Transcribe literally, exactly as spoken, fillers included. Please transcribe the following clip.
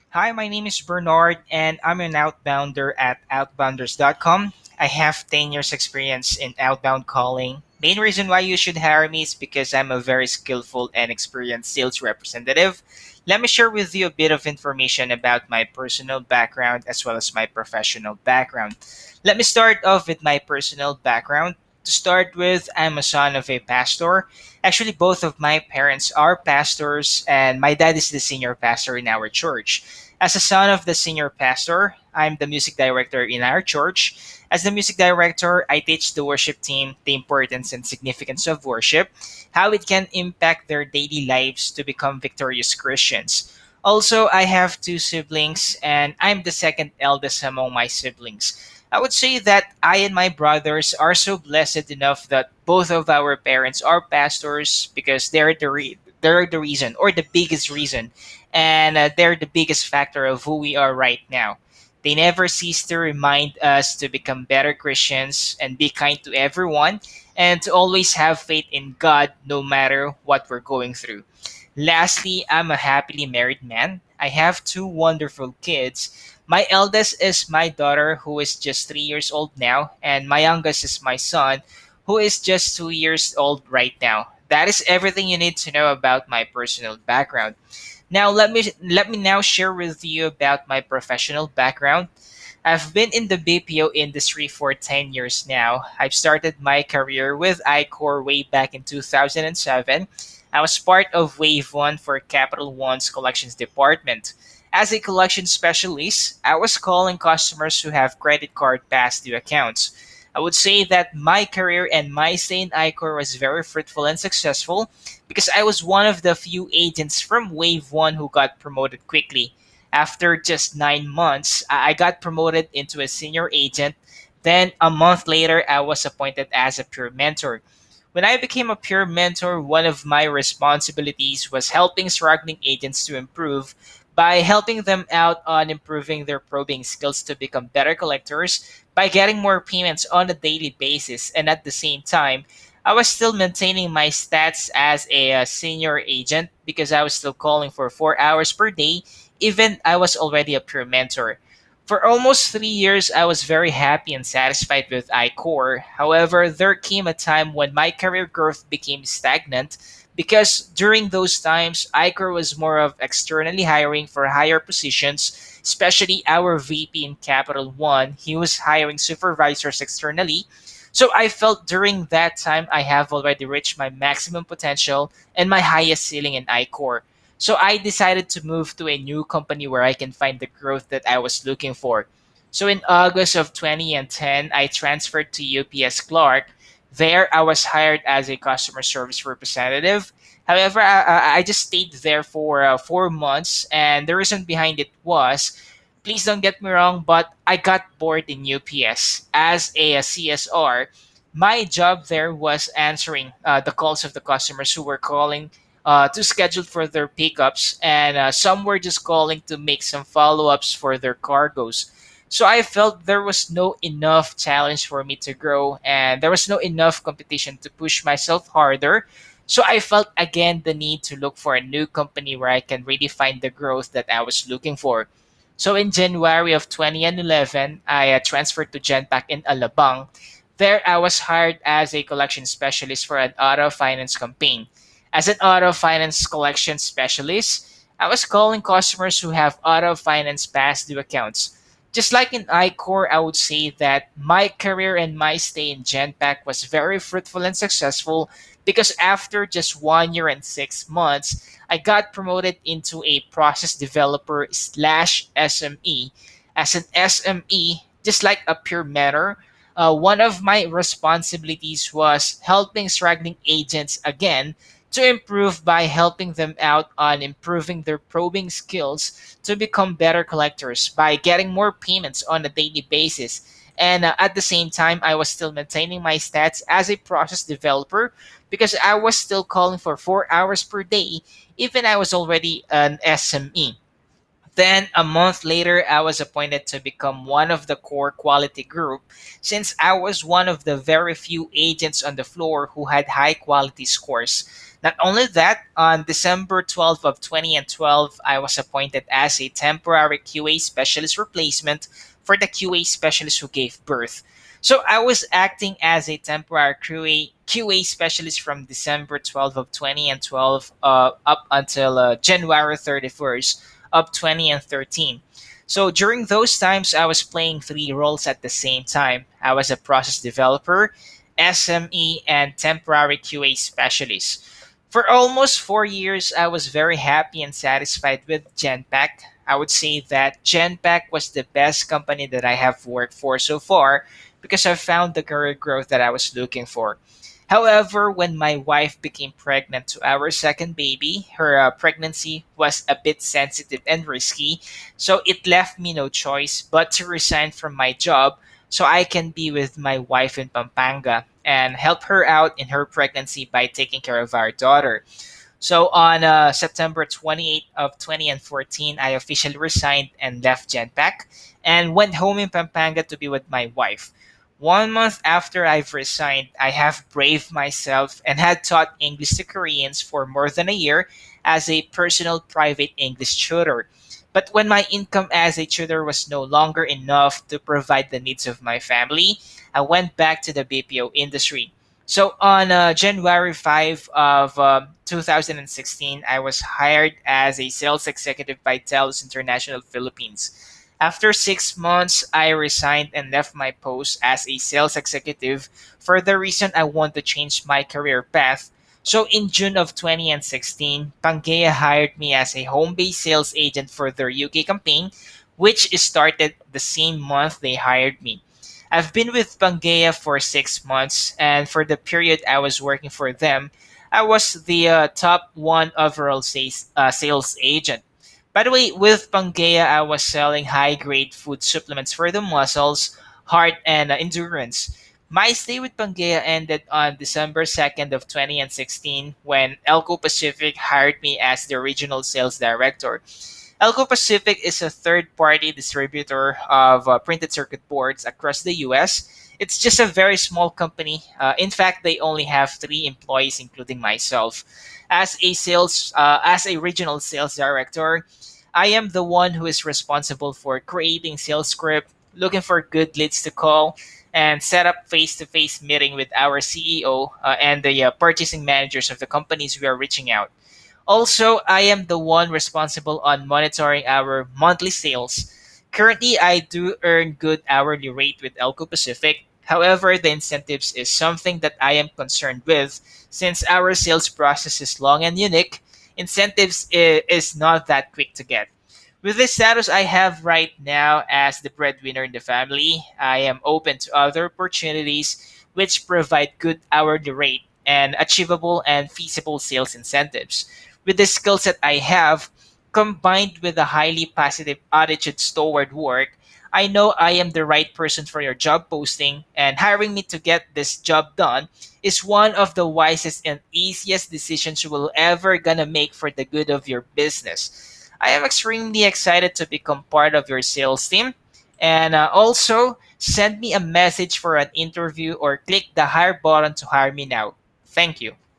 Hi, my name is Bernard, and I'm an outbounder at outbounders dot com. I have ten years experience in outbound calling. Main reason why you should hire me is because I'm a very skillful and experienced sales representative. Let me share with you a bit of information about my personal background as well as my professional background. Let me start off with my personal background. To start with, I'm a son of a pastor. Actually, both of my parents are pastors, and my dad is the senior pastor in our church. As a son of the senior pastor, I'm the music director in our church. As the music director, I teach the worship team the importance and significance of worship, how it can impact their daily lives to become victorious Christians. Also, I have two siblings, and I'm the second eldest among my siblings. I would say that I and my brothers are so blessed enough that both of our parents are pastors because they're the re- they're the reason or the biggest reason, and uh, they're the biggest factor of who we are right now. They never cease to remind us to become better Christians and be kind to everyone and to always have faith in God no matter what we're going through. Lastly, I'm a happily married man. I have two wonderful kids. My eldest is my daughter, who is just three years old now, and my youngest is my son, who is just two years old right now. That is everything you need to know about my personal background. Now let me let me now share with you about my professional background. I've been in the B P O industry for ten years now. I've started my career with iCore way back in two thousand seven. I was part of Wave one for Capital One's collections department. As a collection specialist, I was calling customers who have credit card past due accounts. I would say that my career and my stay in iCore was very fruitful and successful because I was one of the few agents from Wave one who got promoted quickly. After just nine months, I I got promoted into a senior agent. Then, a month later, I was appointed as a peer mentor. When I became a peer mentor, one of my responsibilities was helping struggling agents to improve by helping them out on improving their probing skills to become better collectors by getting more payments on a daily basis. And at the same time, I was still maintaining my stats as a, uh senior agent because I was still calling for four hours per day, even I was already a peer mentor. For almost three years, I was very happy and satisfied with iCore. However, there came a time when my career growth became stagnant because during those times, iCore was more of externally hiring for higher positions, especially our V P in Capital One. He was hiring supervisors externally. So I felt during that time I have already reached my maximum potential and my highest ceiling in iCore. So I decided to move to a new company where I can find the growth that I was looking for. So in August of twenty ten, I transferred to U P S Clark. There, I was hired as a customer service representative. However, I, I I just stayed there for uh, four months, and the reason behind it was, please don't get me wrong, but I got bored in U P S as a, a C S R. My job there was answering uh, the calls of the customers who were calling uh, to schedule for their pickups, and uh, some were just calling to make some follow ups for their cargoes. So I felt there was no enough challenge for me to grow, and there was no enough competition to push myself harder. So I felt again the need to look for a new company where I can really find the growth that I was looking for. So in January of twenty eleven, I uh, transferred to Genpact in Alabang. There, I was hired as a collection specialist for an auto finance campaign. As an auto finance collection specialist, I was calling customers who have auto finance past due accounts. Just like in iCore, I would say that my career and my stay in Genpact was very fruitful and successful because after just one year and six months, I got promoted into a process developer slash S M E. As an S M E, just like a peer mentor, uh, one of my responsibilities was helping struggling agents again to improve by helping them out on improving their probing skills to become better collectors by getting more payments on a daily basis. And uh, at the same time, I was still maintaining my stats as a process developer because I was still calling for four hours per day, even I was already an S M E. Then a month later, I was appointed to become one of the core quality group since I was one of the very few agents on the floor who had high quality scores. Not only that, on December twelfth of twenty twelve, I was appointed as a temporary Q A specialist replacement for the Q A specialist who gave birth. So I was acting as a temporary Q A, Q A specialist from December twelfth of twenty twelve uh, up until uh, January thirty-first of twenty thirteen. So during those times, I was playing three roles at the same time. I was a process developer, S M E, and temporary Q A specialist. For almost four years, I was very happy and satisfied with Genpact. I would say that Genpact was the best company that I have worked for so far because I found the career growth that I was looking for. However, when my wife became pregnant to our second baby, her uh, pregnancy was a bit sensitive and risky, so it left me no choice but to resign from my job so I can be with my wife in Pampanga and help her out in her pregnancy by taking care of our daughter. So on uh, September twenty-eighth of twenty fourteen, I officially resigned and left Genpact and went home in Pampanga to be with my wife. One month after I've resigned, I have braved myself and had taught English to Koreans for more than a year as a personal private English tutor. But when my income as a tutor was no longer enough to provide the needs of my family, I went back to the B P O industry. So on uh, January fifth of um, two thousand sixteen, I was hired as a sales executive by TELUS International Philippines. After six months, I resigned and left my post as a sales executive for the reason I want to change my career path. So in June of twenty sixteen, Pangea hired me as a home-based sales agent for their U K campaign, which started the same month they hired me. I've been with Pangea for six months, and for the period I was working for them, I was the uh, top one overall sales, uh, sales agent. By the way, with Pangea, I was selling high grade food supplements for the muscles, heart, and uh, endurance. My stay with Pangea ended on December second of twenty sixteen when Elco Pacific hired me as the regional sales director. Elco Pacific is a third-party distributor of uh, printed circuit boards across the U S. It's just a very small company. Uh, in fact, they only have three employees, including myself. As a sales, uh, as a regional sales director, I am the one who is responsible for creating sales script, looking for good leads to call, and set up face-to-face meeting with our C E O uh, and the uh, purchasing managers of the companies we are reaching out. Also, I am the one responsible on monitoring our monthly sales. Currently, I do earn good hourly rate with Elco Pacific. However, the incentives is something that I am concerned with since our sales process is long and unique. Incentives i- is not that quick to get. With the status I have right now as the breadwinner in the family, I am open to other opportunities which provide good hourly rate and achievable and feasible sales incentives. With the skills that I have, combined with a highly positive attitude toward work, I know I am the right person for your job posting, and hiring me to get this job done is one of the wisest and easiest decisions you will ever gonna make for the good of your business. I am extremely excited to become part of your sales team. And uh, also, send me a message for an interview or click the hire button to hire me now. Thank you.